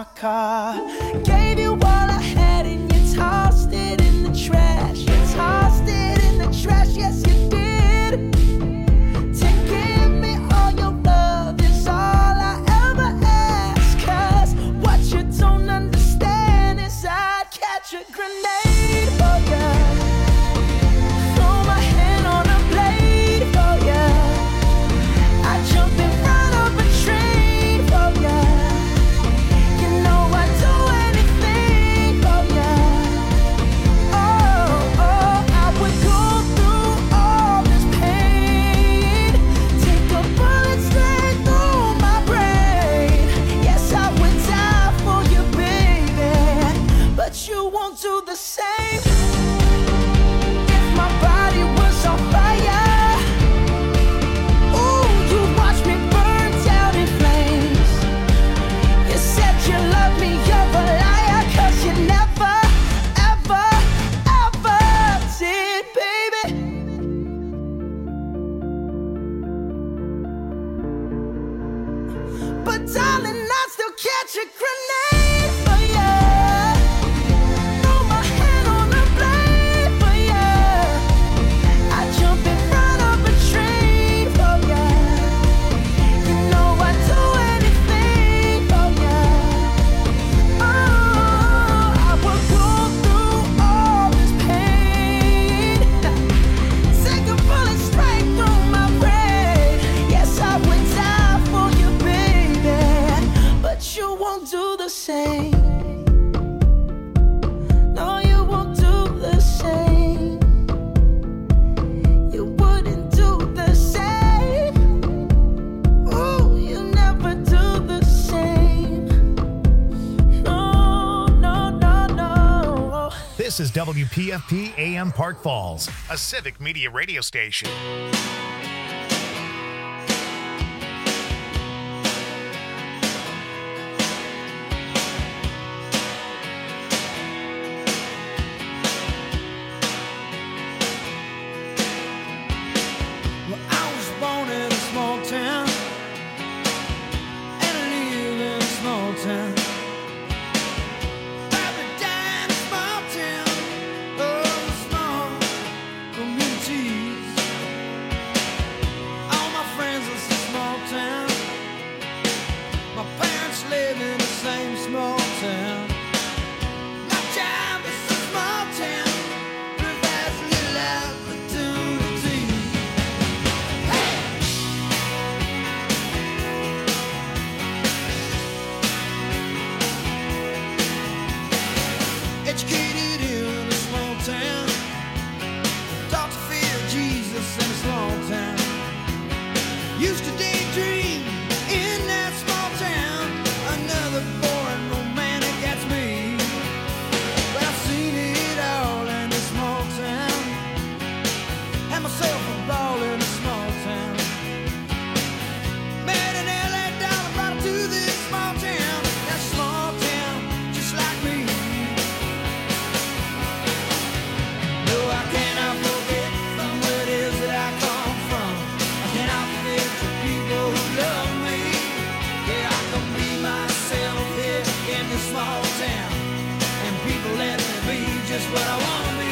my car. Gave you all I had and you tossed it in the trash. You tossed it in the trash, yes you did. To give me all your love is all I ever ask. 'Cause what you don't understand is I'd catch a grenade for ya. Throw my hand on a blade for ya. I'd jump in front of a train for ya. You know I'd do anything for ya. Oh, oh, I would go through all this pain. Take a bullet straight through my brain. Yes, I would die for you, baby. But you won't do the same. If my body was on fire, ooh, you'd watch me burn down in flames. You said you loved me, you're a liar, 'cause you never, ever, ever did, baby. But darling, I'd still catch a grenade for ya. Throw my hand on a blade for ya. I'd jump in front of a train for ya. You know I'd do anything for ya. Oh, I would go through all this pain. Take a bullet straight through my brain. Yes, I would die for you, baby. But you won't do the same. No, you won't do the same. You wouldn't do the same. Ooh, you never do the same. No, no, no, no. This is WPFP AM Park Falls, a civic media radio station. Well, I was born in a small town, and I live in a small town. Probably died in a small town, oh, small communities. All my friends are from small town. My parents live in the same small town. My job is a small town, provides little opportunity. Educated in a small town, taught to fear Jesus in a small town. Used to daydream in that small town. Another boring romantic, that's me. But I've seen it all in a small town. Had myself a ball in a small town. Met an LA dollar, brought her to this small town. That small town, just like me. No, I cannot forget from where it is that I come from. I cannot forget the people who love me. Yeah, I can be myself here in this small town, and people let me be just what I want to be.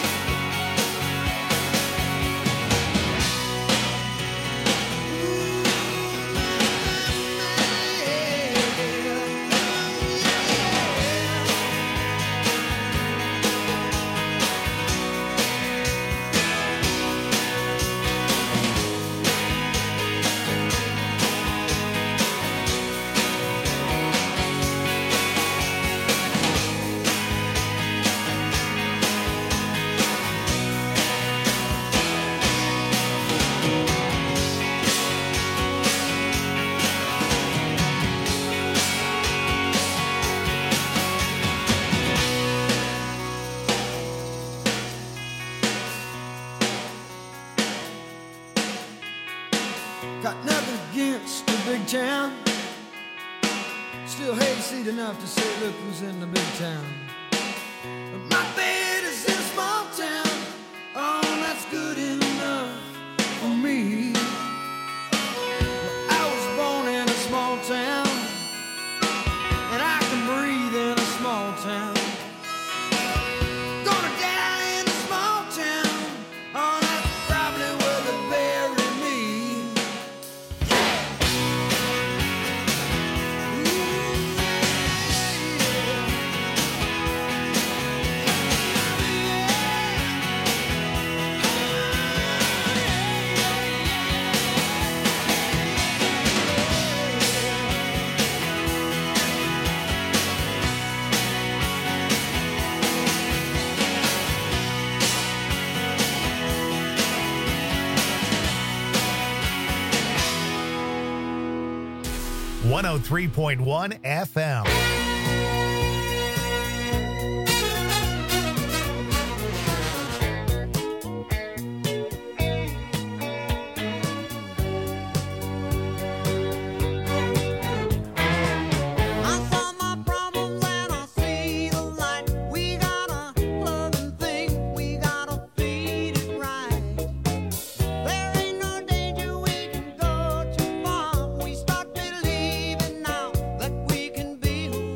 Got nothing against the big town. Still hayseed enough to say, look who's in the big town. But my bed is in a small town. Oh, that's good enough for me. Well, I was born in a small town, and I can 103.1 FM. There ain't no danger we can go too far. We start believing now that we can be who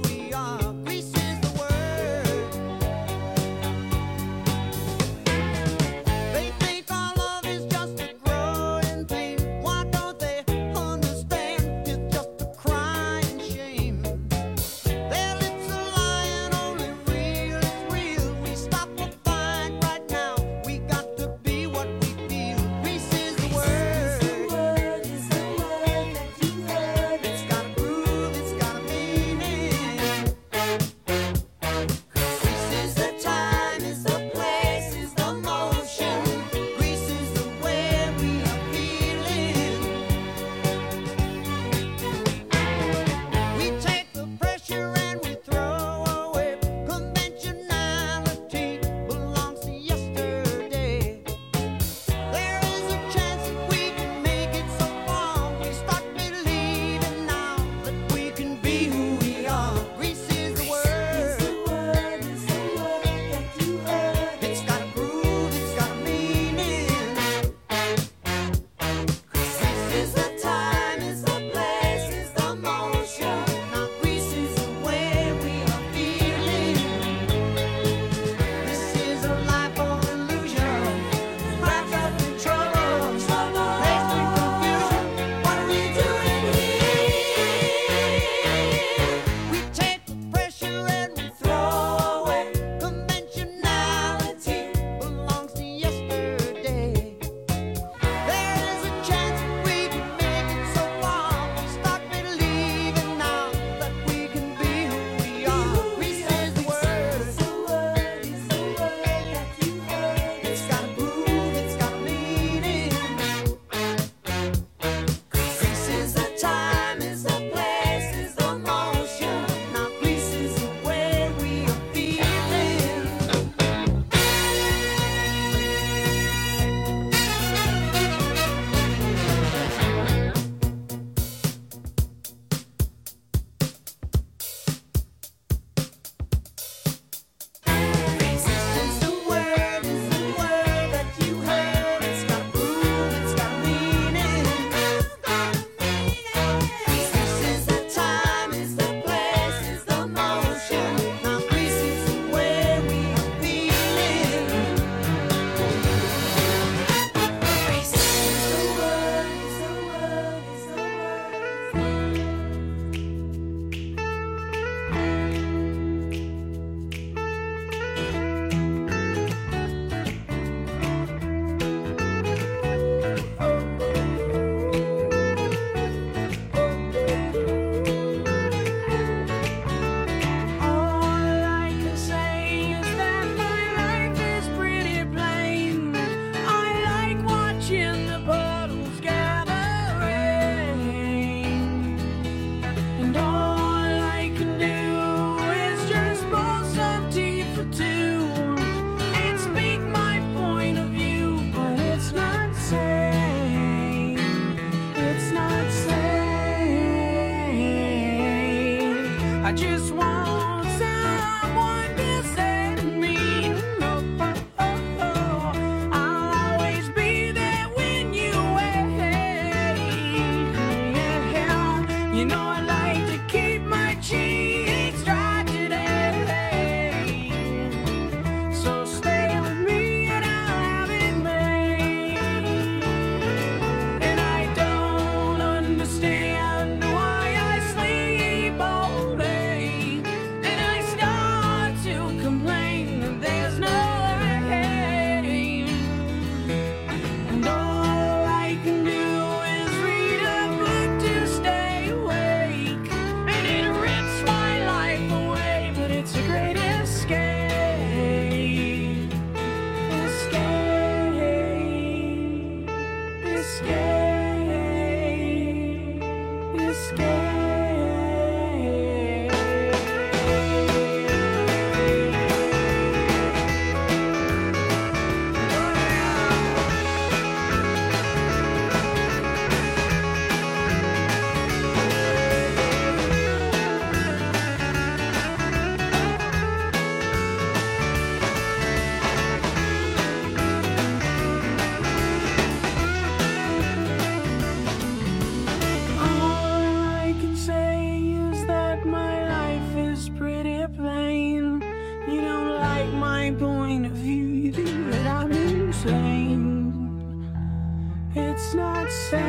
same. It's not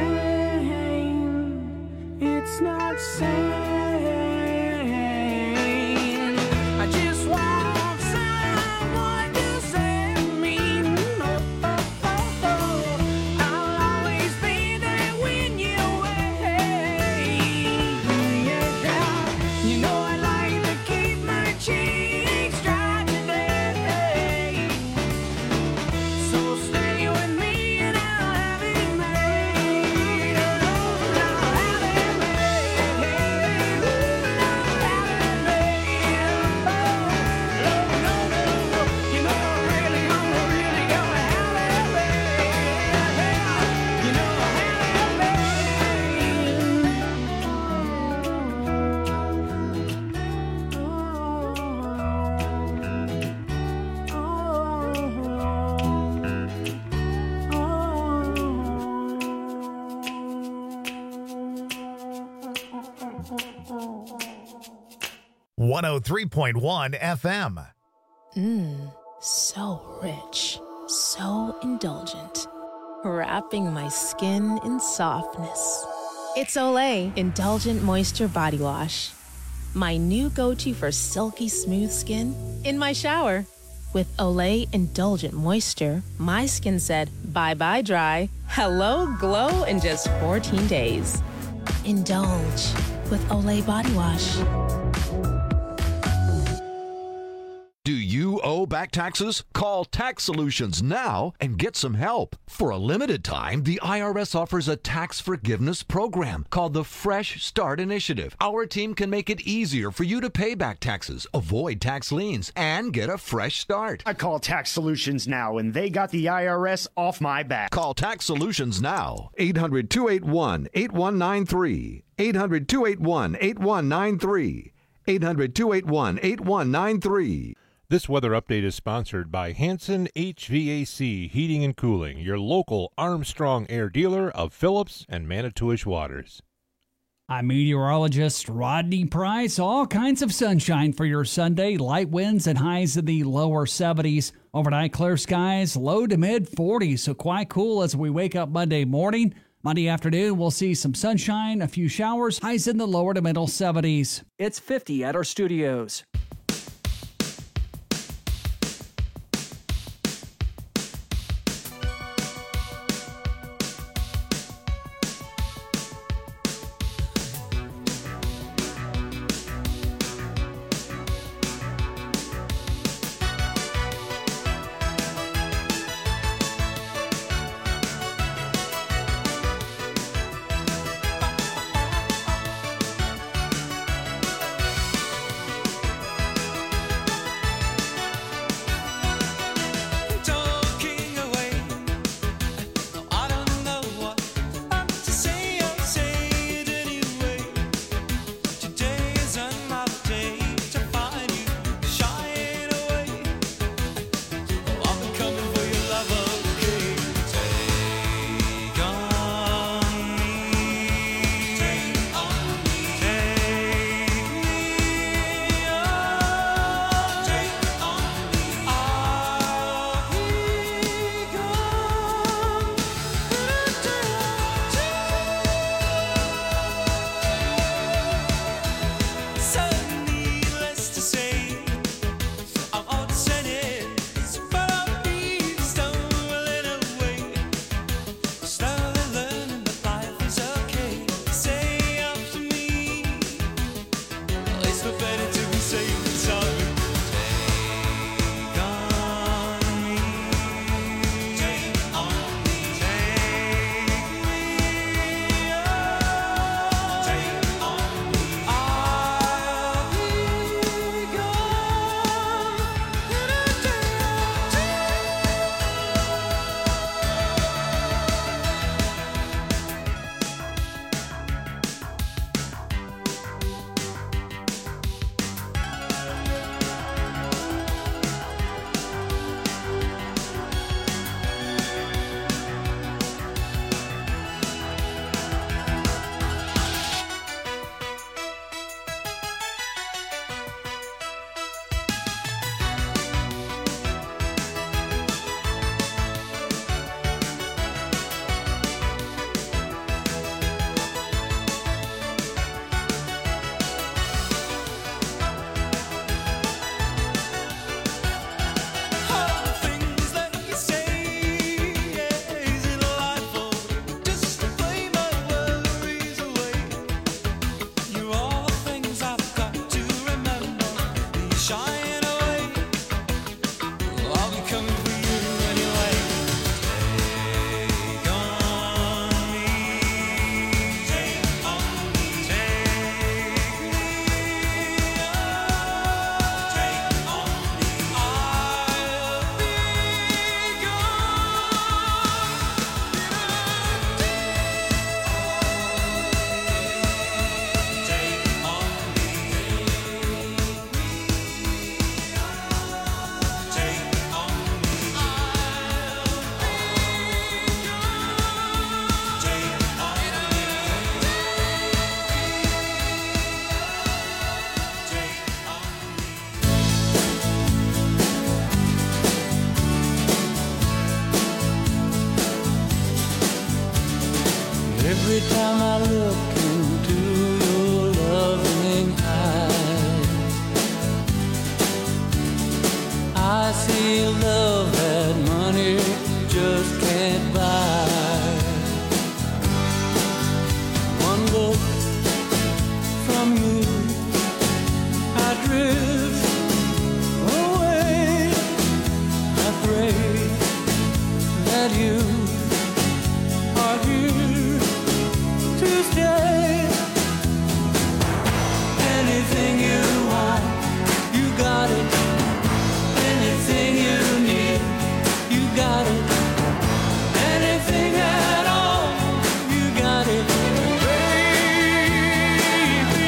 same. It's not same. I just want someone to save me. I'll always be there when you're away. Yeah. You know I like to keep my cheeks dry today. So stay with me and I'll have it made. I'll have it made. I'll have it made. No, you know I really gonna have it made. You know I One 103.1 FM. So rich, so indulgent, wrapping my skin in softness. It's Olay Indulgent Moisture Body Wash. My new go-to for silky smooth skin in my shower. With Olay Indulgent Moisture, my skin said bye-bye dry, hello glow in just 14 days. Indulge with Olay Body Wash. Do you owe back taxes? Call Tax Solutions now and get some help. For a limited time, the IRS offers a tax forgiveness program called the Fresh Start Initiative. Our team can make it easier for you to pay back taxes, avoid tax liens, and get a fresh start. I call Tax Solutions now, and they got the IRS off my back. Call Tax Solutions now. 800-281-8193. 800-281-8193. 800-281-8193. This weather update is sponsored by Hanson HVAC Heating and Cooling, your local Armstrong Air dealer of Phillips and Manitowish Waters. I'm meteorologist Rodney Price. All kinds of sunshine for your Sunday. Light winds and highs in the lower 70s. Overnight clear skies, low to mid 40s, so quite cool as we wake up Monday morning. Monday afternoon, we'll see some sunshine, a few showers, highs in the lower to middle 70s. It's 50 at our studios. Every time I look into your loving eyes, I see love that money just can't buy. One look from you, I drift away. I pray that you are here to stay. Anything you want, you got it. Anything you need, you got it. Anything at all, you got it, baby.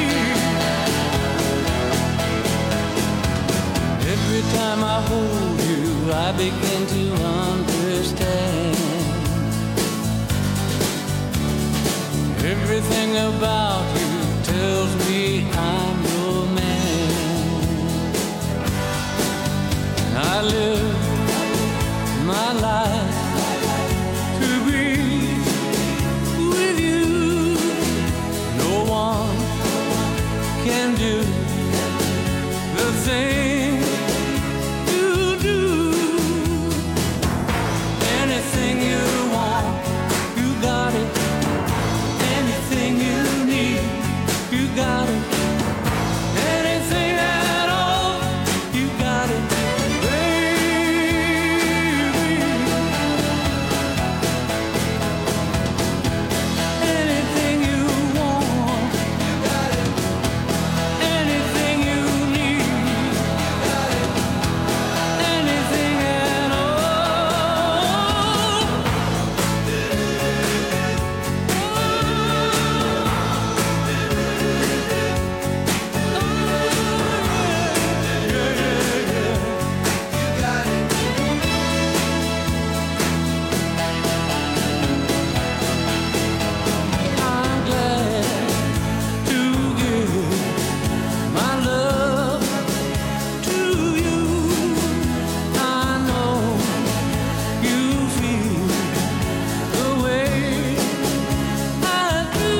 Every time I hold you, I begin to understand. Everything about you tells me I'm your man. I live my life to be with you. No one can do the thing you do. Anything you want, you got it. Anything you need, you got it. Anything at all, you got it, baby. Anything you want, you got it. Anything you need, you got it. Anything at all. I'm glad to give my love to you. I know you feel the way I do.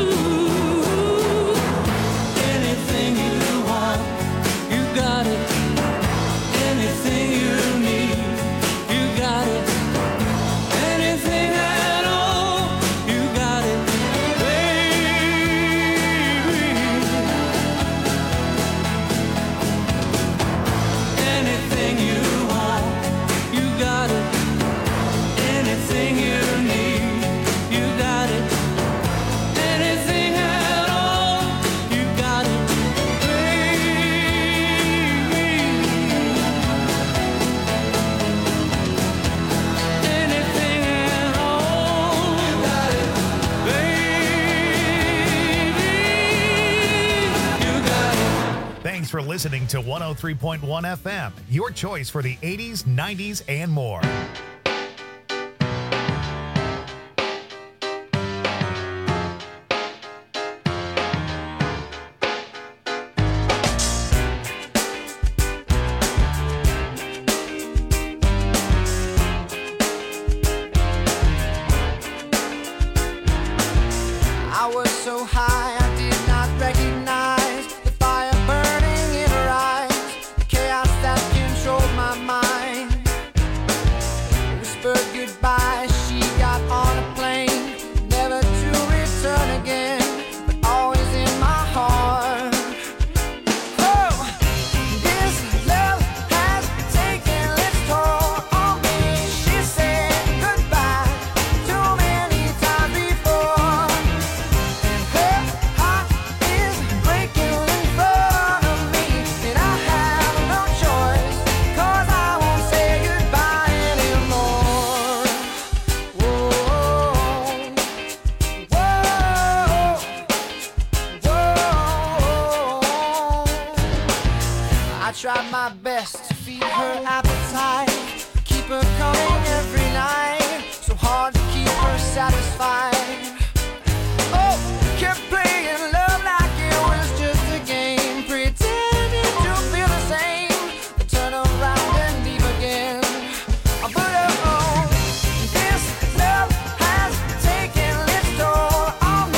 Anything you want, you got it. Anything you need, you got it. Anything at all, you got it, baby. Anything you want, you got it. Anything you need, you got it. Anything at all, you got it, baby. Anything at all, you got it, baby. You got it. Thanks for listening to 103.1 FM, your choice for the 80s, 90s, and more. I was so high I did not recognize the fire burning in her eyes, the chaos that controlled my mind. Whispered goodbye, she got on a plane, never to return again, but always in my heart. Oh, this love has taken its toll on me. She said goodbye too many times before. Her heart is breaking in front of me, and I have no choice, 'cause I won't say goodbye anymore. Whoa, whoa, whoa. I tried my best to feed her appetite, keep her coming every night, so hard to keep her satisfied. Oh, kept playing love like it was just a game, pretending to feel the same, but turn around and leave again. But oh, this love has taken its toll on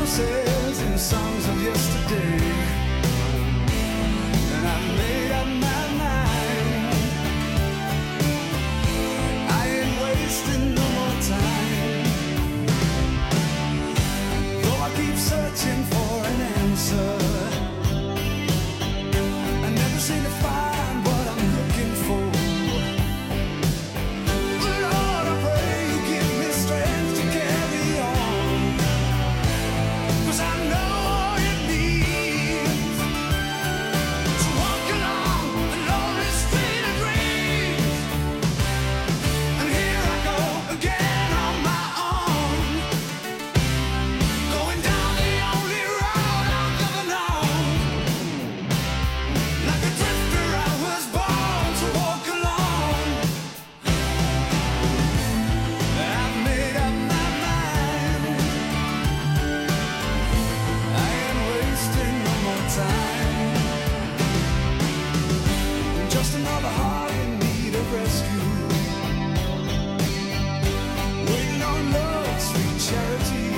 roses and songs of yesterday. And I made up my mind. I ain't wasting no more time. Though I keep searching for an answer, I never seem to find what I'm looking for. Lord, I pray you give me strength to carry on, 'cause I know all it means to walk along the lonely street of dreams. And here I go again on my own, going down the only road I've ever known. Like a drifter I was born to walk alone. I've made up my mind. I ain't wasting no more time. Just another heart in need of rescue, waiting on love's sweet charity.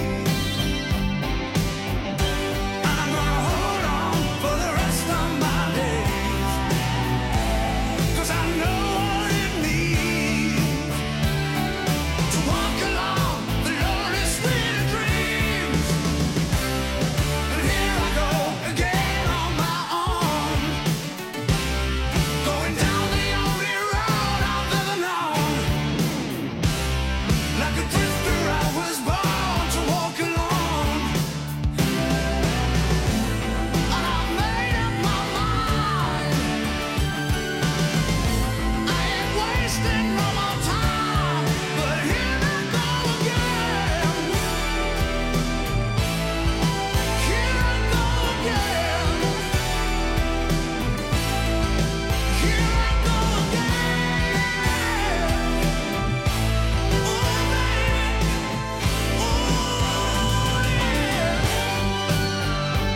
I'm gonna hold on for the rest of my days, 'cause I know what it means to walk along the lonely street of dreams. And here I go again on my own, going down the only road I've ever known. Like a drifter I was born to walk alone. And I've made up my mind. I ain't wasting no more time. But here I go again. Here I go again. Here I go again. Oh, baby. Oh, yeah.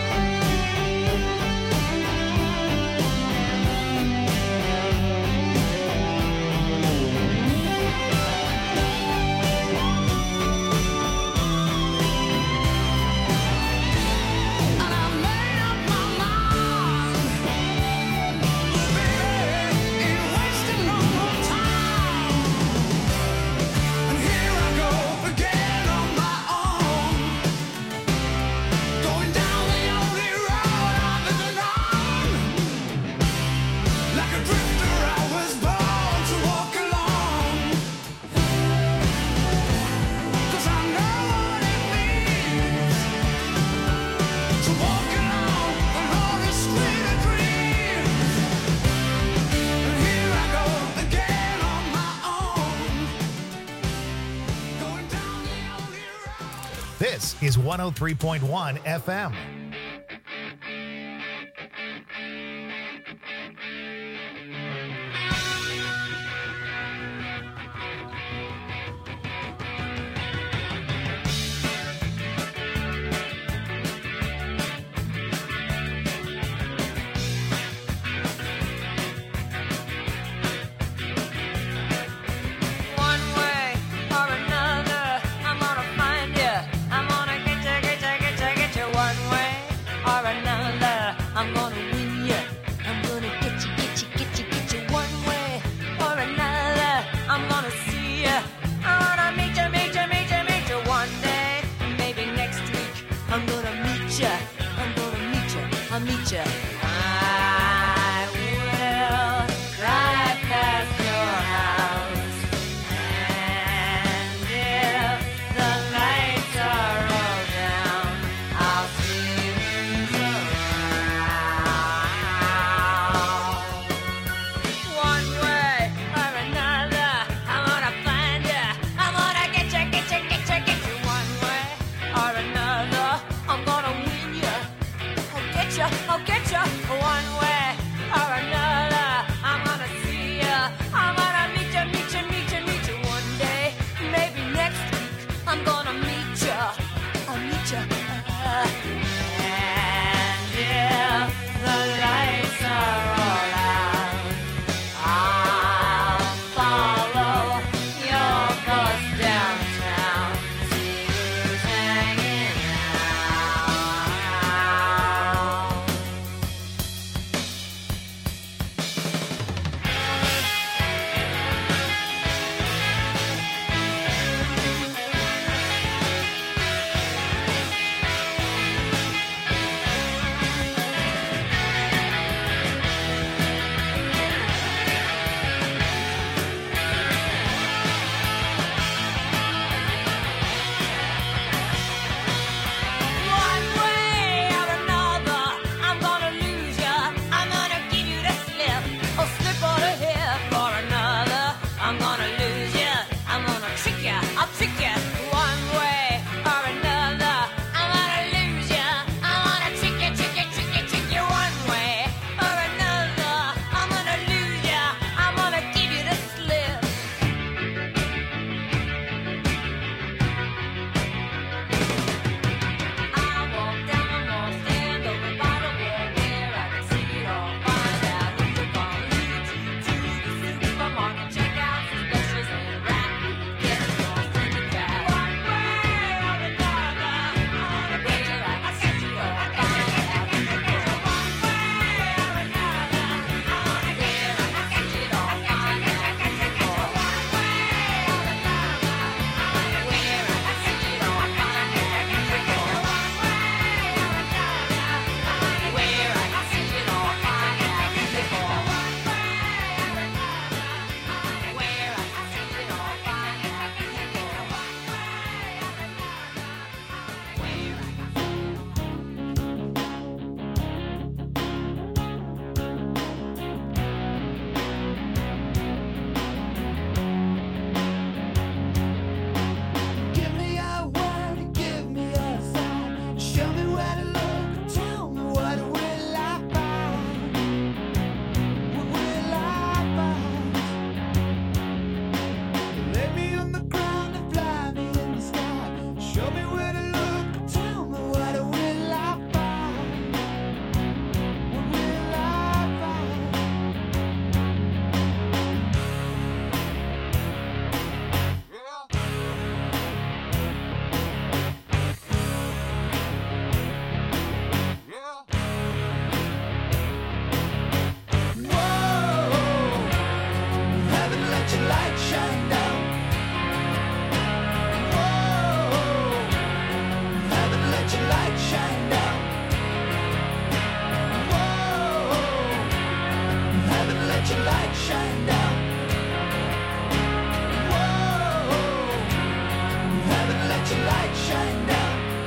And I made up my mind, baby, ain't wasting no more time. And here I go again on my own, going down the only road I've ever known. Like a drifter I was born to walk alone, 'cause I know what it means to walk along the lonely street of dreams. And here I go again on my own, going down the only road. This is 103.1 FM. One way or another, I'm gonna find you. I'm gonna get you. One way or another, I'm gonna win you. I'm gonna get you. One way or another, I'm gonna see you. I wanna meet you. One day, maybe next week, I'm gonna meet you. I'll meet you. I will drive past your house, and if the lights are all down, I'll see you around. One way or another, I'm gonna find you. I'm gonna get you. One way or another, I'm gonna win you. I'll get you. One way or another, I'm gonna see you. I'm gonna meet you. One day, maybe next week, I'm gonna meet you. I'll meet you. And if the lights are all out, I'll follow your bus downtown. See who's hanging out. Show me where to look, tell me what will I find? What will I find? Haven't let your light shine down. Whoa, haven't let your light shine down. Whoa, haven't let your light shine down. Whoa, haven't let your light shine down.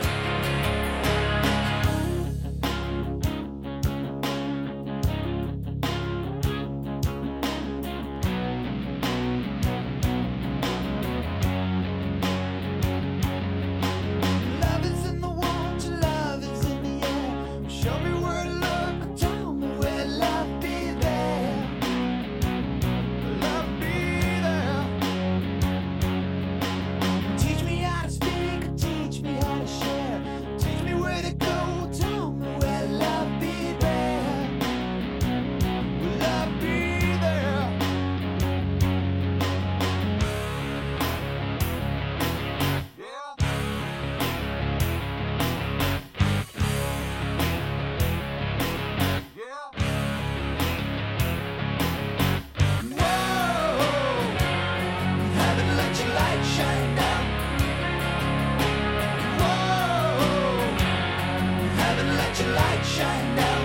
Love is in the water, love is in the air. Show me where to look, tell me where love be there. Love be there. Teach me how to speak, teach me how to share. Teach me where to go, tell me where love be there. Will love be there? Whoa, haven't let your light shine down. Whoa, haven't let your light shine down.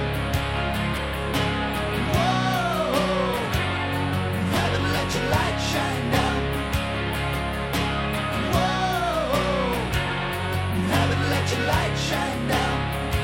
Whoa, haven't let your light shine down. Whoa, haven't let your light shine down.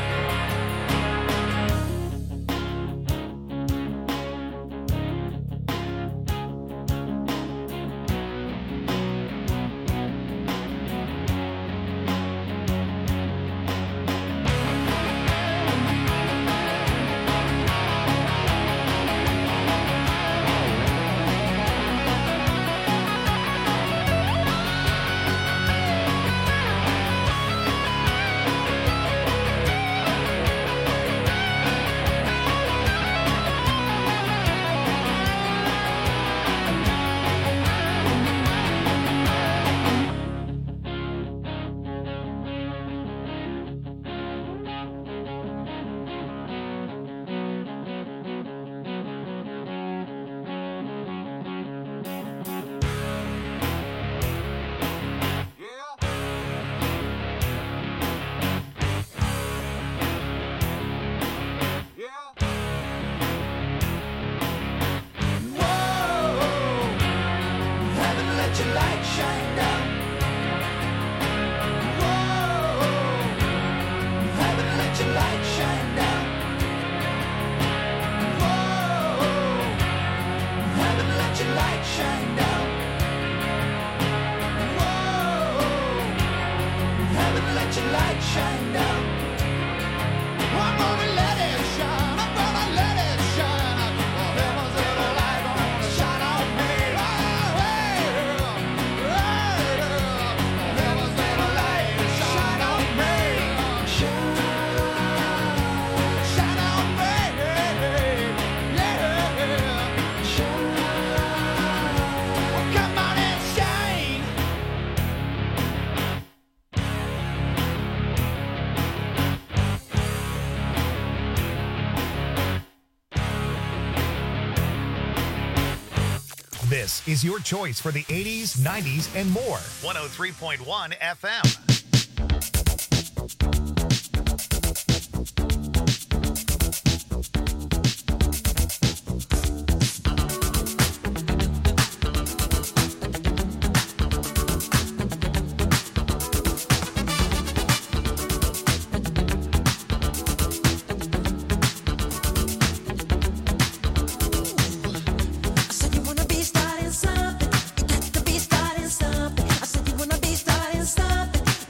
Whoa, haven't let your light shine down. Whoa, haven't let your light shine down. Whoa, haven't let your light shine down. Whoa, haven't let your light shine down. I'm gonna let it shine. I'm gonna let it shine. Heaven's little light gonna shine on me. Heaven's little light shine on me. Shine on me. Yeah. Shine. Well, come on and shine. This is your choice for the 80s, 90s, and more. 103.1 FM. I said you wanna be starting something. You got to be starting something. I said you wanna be starting something.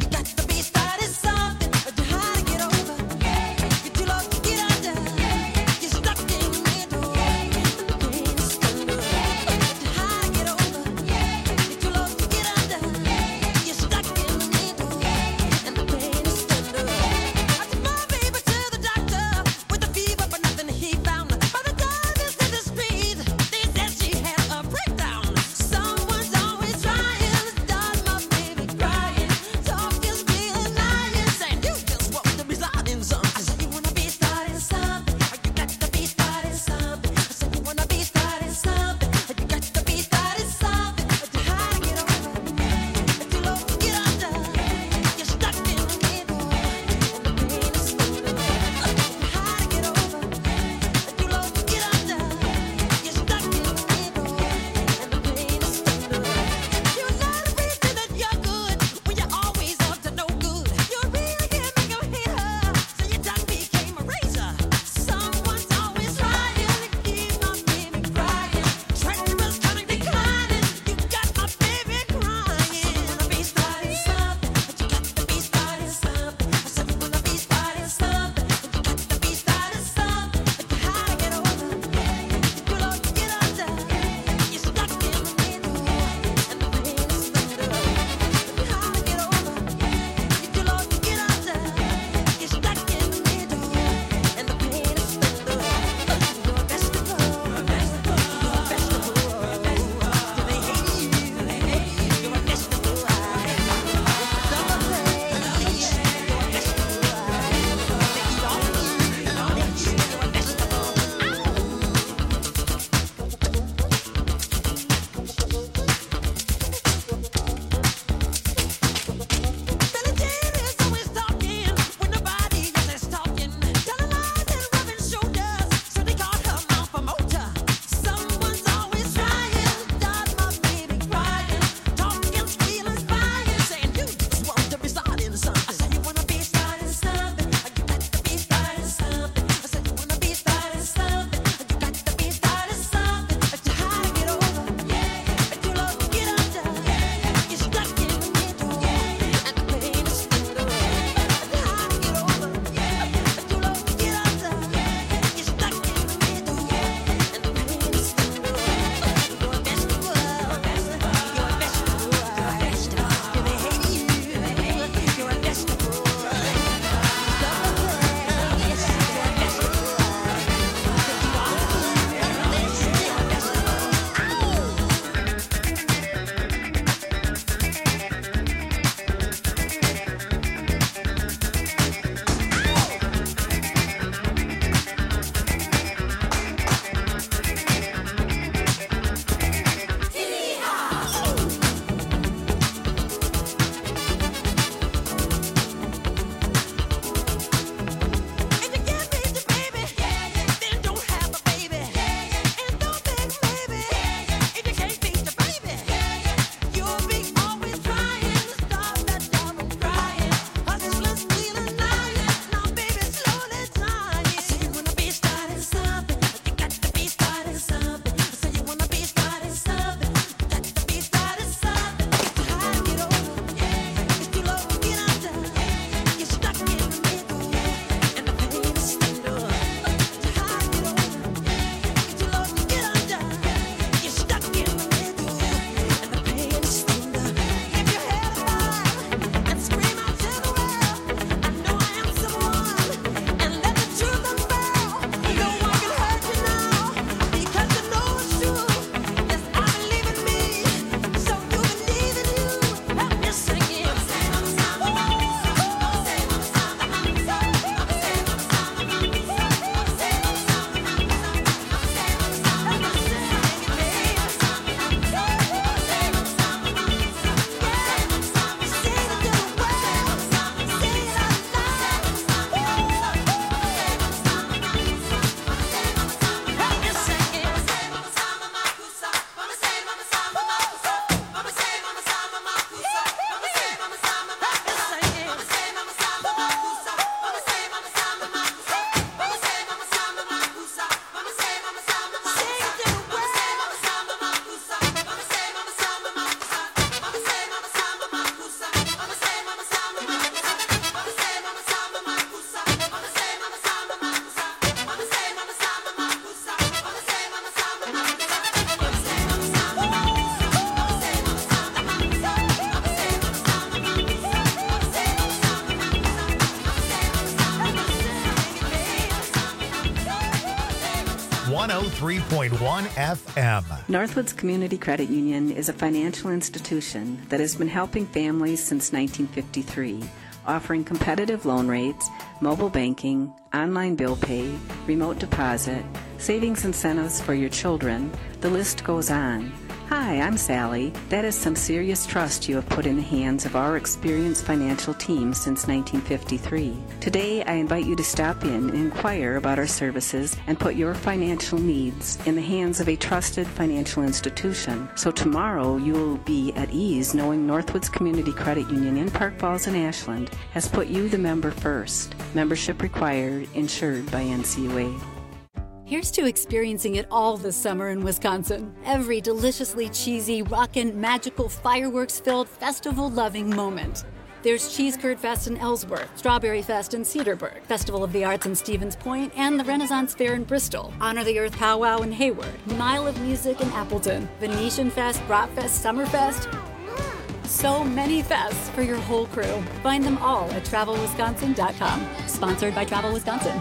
103.1 FM. Northwoods Community Credit Union is a financial institution that has been helping families since 1953, offering competitive loan rates, mobile banking, online bill pay, remote deposit, savings incentives for your children. The list goes on. Hi, I'm Sally. That is some serious trust you have put in the hands of our experienced financial team since 1953. Today, I invite you to stop in and inquire about our services and put your financial needs in the hands of a trusted financial institution. So tomorrow, you will be at ease knowing Northwoods Community Credit Union in Park Falls and Ashland has put you, the member, first. Membership required, insured by NCUA. Here's to experiencing it all this summer in Wisconsin. Every deliciously cheesy, rockin', magical, fireworks-filled, festival-loving moment. There's Cheese Curd Fest in Ellsworth, Strawberry Fest in Cedarburg, Festival of the Arts in Stevens Point, and the Renaissance Fair in Bristol, Honor the Earth Powwow in Hayward, Mile of Music in Appleton, Venetian Fest, Bratfest, Summerfest. So many fests for your whole crew. Find them all at TravelWisconsin.com. Sponsored by Travel Wisconsin.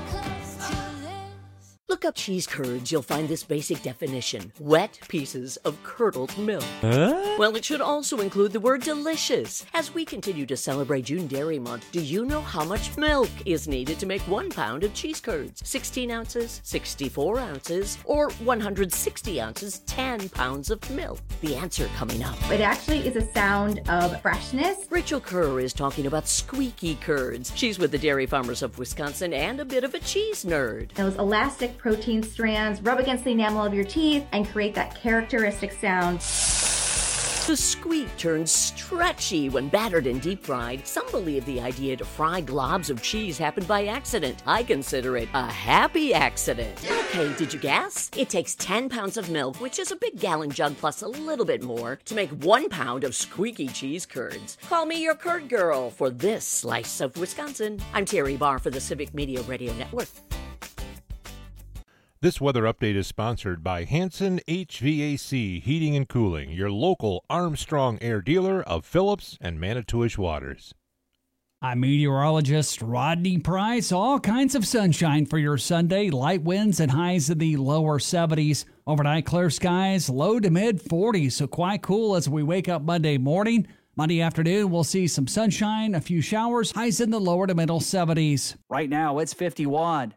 Look up cheese curds, you'll find this basic definition: wet pieces of curdled milk. Well, it should also include the word delicious. As we continue to celebrate June Dairy Month, do you know how much milk is needed to make 1 pound of cheese curds? 16 ounces, 64 ounces, or 160 ounces, 10 pounds of milk? The answer coming up. It actually is a sound of freshness. Rachel Kerr is talking about squeaky curds. She's with the Dairy Farmers of Wisconsin and a bit of a cheese nerd. Those elastic protein strands rub against the enamel of your teeth and create that characteristic sound. The squeak turns stretchy when battered and deep fried. Some believe the idea to fry globs of cheese happened by accident. I consider it a happy accident. Okay, did you guess? It takes 10 pounds of milk, which is a big gallon jug plus a little bit more, to make 1 pound of squeaky cheese curds. Call me your curd girl for this slice of Wisconsin. I'm Terry Barr for the Civic Media Radio Network. This weather update is sponsored by Hanson HVAC Heating and Cooling, your local Armstrong Air dealer of Phillips and Manitowish Waters. I'm meteorologist Rodney Price. All kinds of sunshine for your Sunday. Light winds and highs in the lower 70s. Overnight clear skies, low to mid 40s, so quite cool as we wake up Monday morning. Monday afternoon, we'll see some sunshine, a few showers, highs in the lower to middle 70s. Right now, it's 51.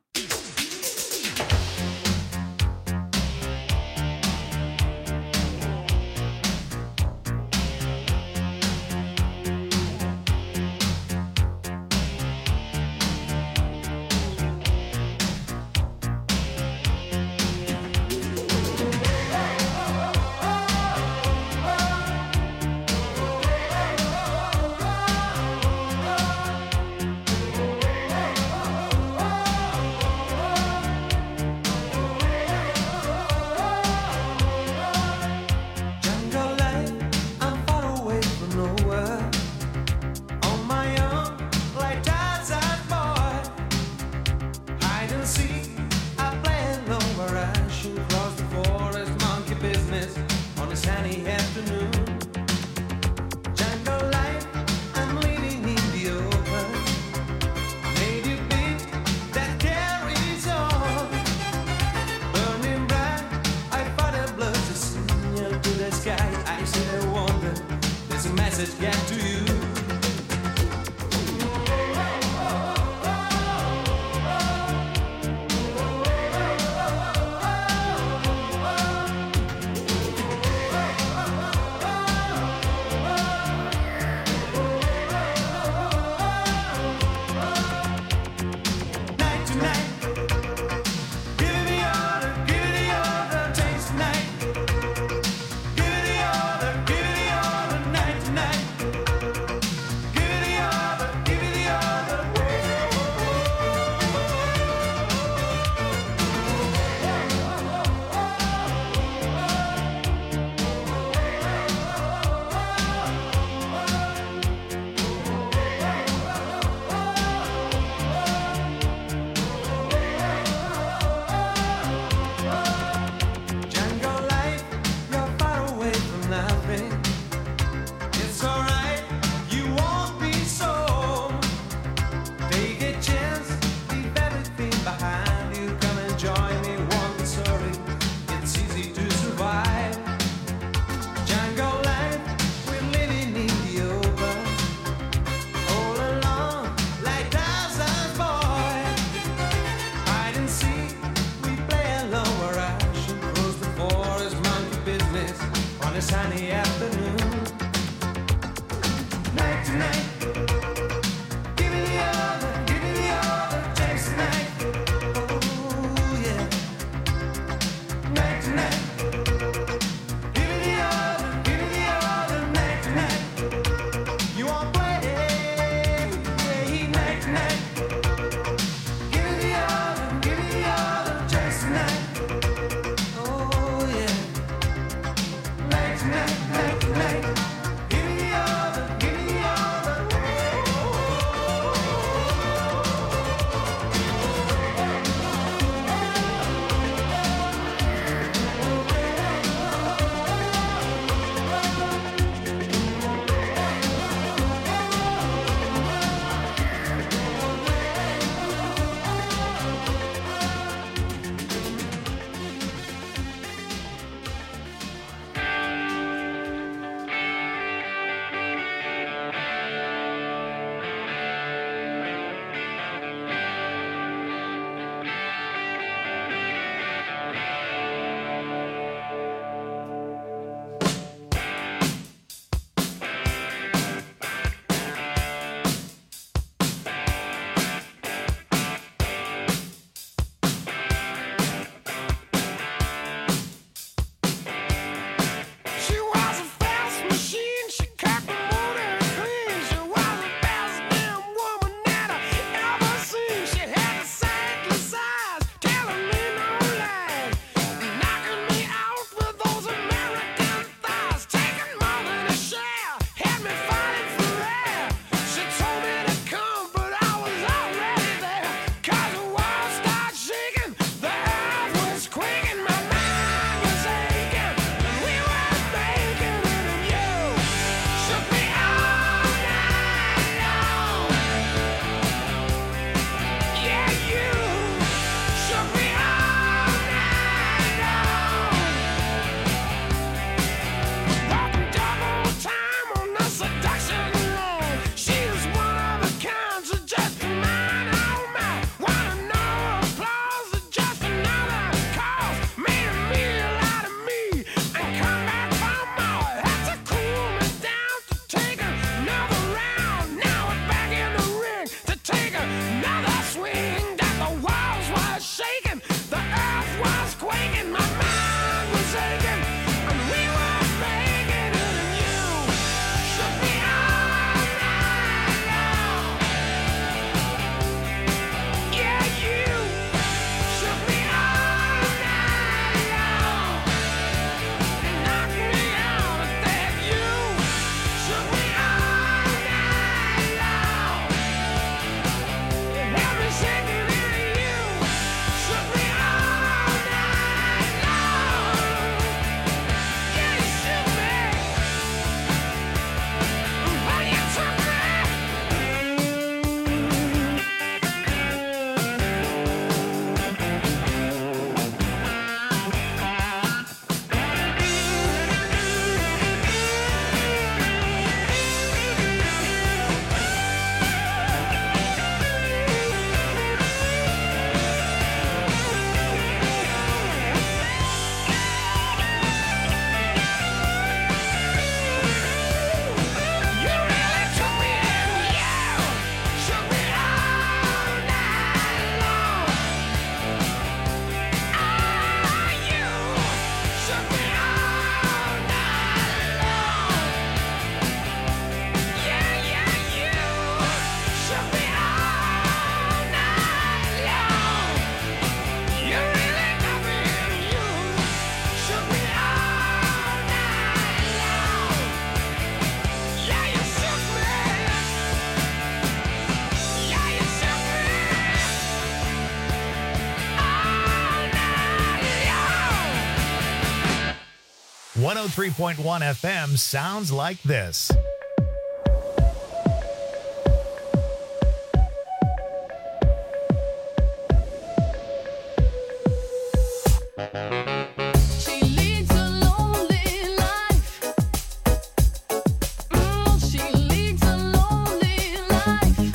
103.1 FM sounds like this. She leads a lonely life. She leads a lonely life.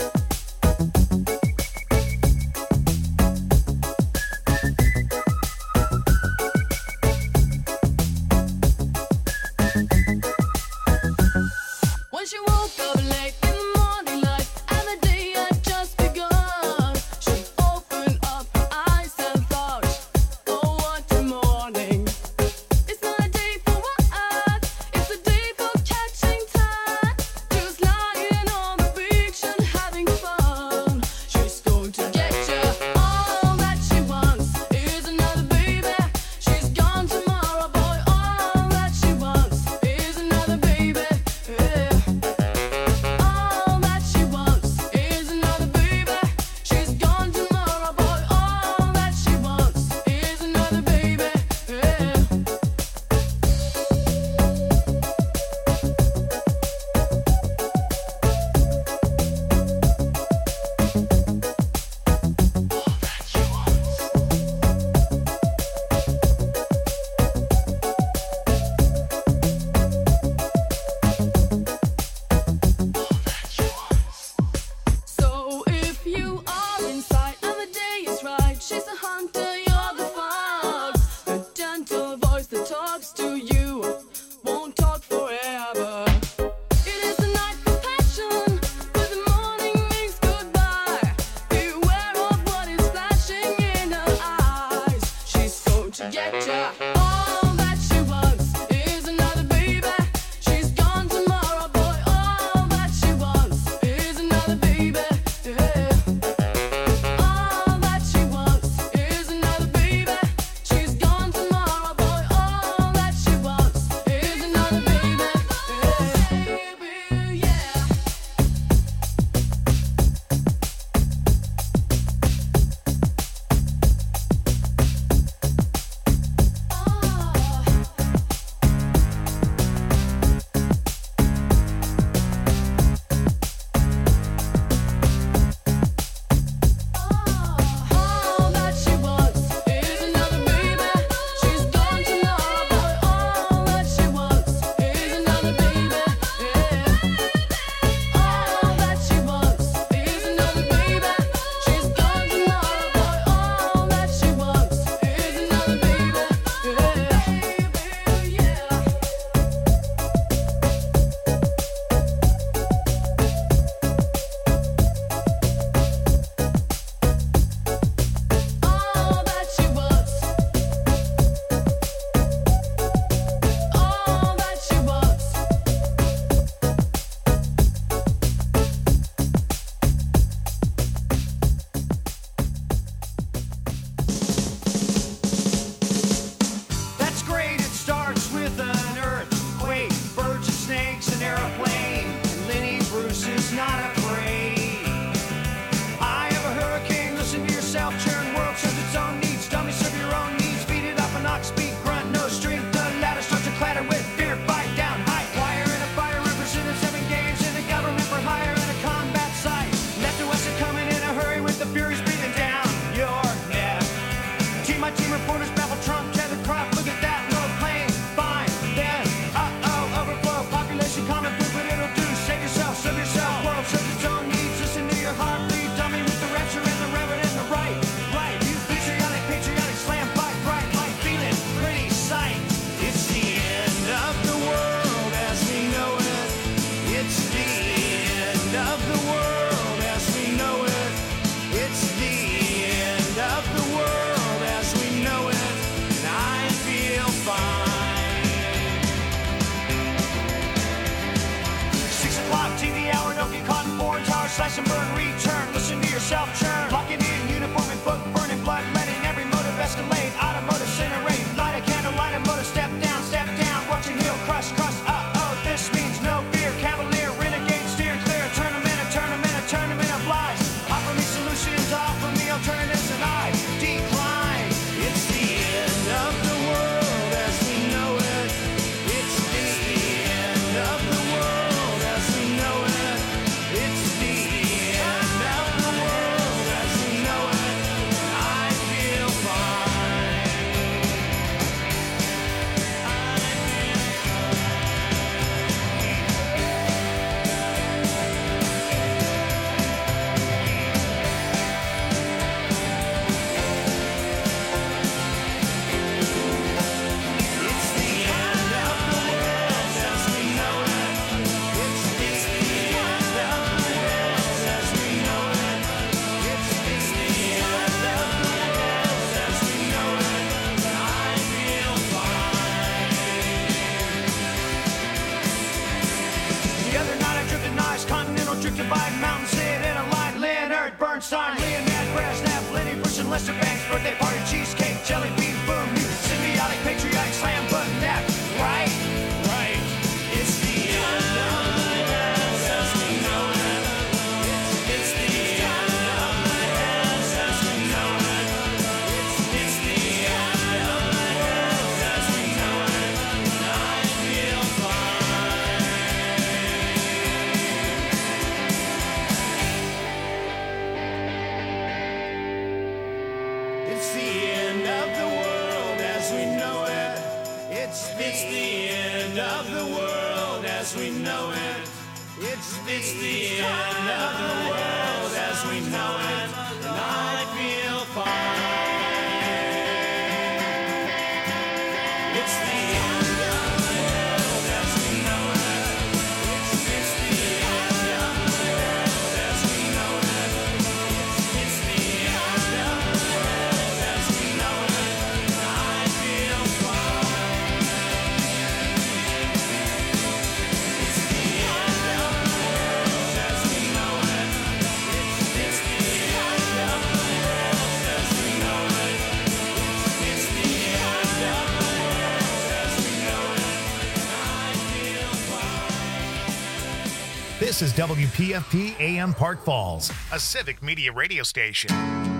When she woke up late in the morning light and the day had just begun, she opened up her eyes and thought, oh, what a morning. It's not a day for work, it's a day for catching time. Just lying on the beach and having fun. She's going to get you. All that she wants is another baby. She's gone tomorrow, boy. All that she wants is another baby. Yeah. All that she wants is another baby. She's gone tomorrow, boy. All that she wants is another baby. Yeah. So if you are inside and the day is right, she's the hunter, you're the fox. The gentle voice that talks to you won't talk forever. It is the night for passion, but the morning means goodbye. Beware of what is flashing in her eyes. She's going to get ya. All that she wants is another baby. She's gone tomorrow, boy. All that she wants is another baby. Yeah. All that she wants is another baby. She's gone tomorrow, boy. All that she wants is another baby. Yeah. All that she wants is another baby. She's gone tomorrow, boy. All that she wants is another baby. Yeah. All that she wants is another baby. She's gone tomorrow, boy. All that she wants is another baby. Yeah. All that she wants. All that she wants. That's great, it starts with an earthquake, birds and snakes, an airplane, and Lenny Bruce is not afraid. I have a hurricane, listen to yourself, churn, world serves its own needs, dummy serve your own needs, feed it up an ox, speak, grunt, no strength, the ladder starts to clatter with fear, fight down, high wire and a fire, represented 7 games in the government for hire and a combat site. Left to west are coming in a hurry with the furies breathing down your neck. Team by team reporters babble Trump, Kevin Crop, look at that, no plane, fine, then, overflow, population common food, but it'll do, save yourself, serve yourself, world serves its own needs, listen to your heartbeat, dummy with the rapture and the reverend and the right, you patriotic, slam, fight, bright, light, feeling, pretty sight. It's the end of the world as we know it, it's the end of the world as we know it, it's the end of the world as we know it, and I feel fine. 6 o'clock TV hour, don't get caught in foreign tower, slash and burn, return, listen to yourself churn, locking in, uniform and book, burning blood, letting every motive escalate, automotive incinerate, light a candle, light a motor, step down, watching heel crush, this means no fear, cavalier, renegade, steer clear, tournament of lies, offer me solutions, offer me alternatives, and I decline. It's the end of the world as we know it, sign. Leonard Brasnap, Lenny Bruce, and Lester Banks. Birthday party, cheesecake, jelly bean, boom. You symbiotic, patriotic, slam button nap. Right? Right. It's the end of the world as we know it. It's the end of the world as we know it. It's the end of the world as we know it. I feel fine. It's the end of the world as we know it. It's the end of the world as we know it. It's the end of the world as we know it. And I feel fine. It's the end of the world as we know it. It's the end of the world as we know it. It's the end of the world as we know it. And I feel fine. It's the end of the world as we know it. It's the end of the world as we know it. It's the end of the world as we know it. And I feel fine. This is WPFT AM Park Falls, a civic media radio station.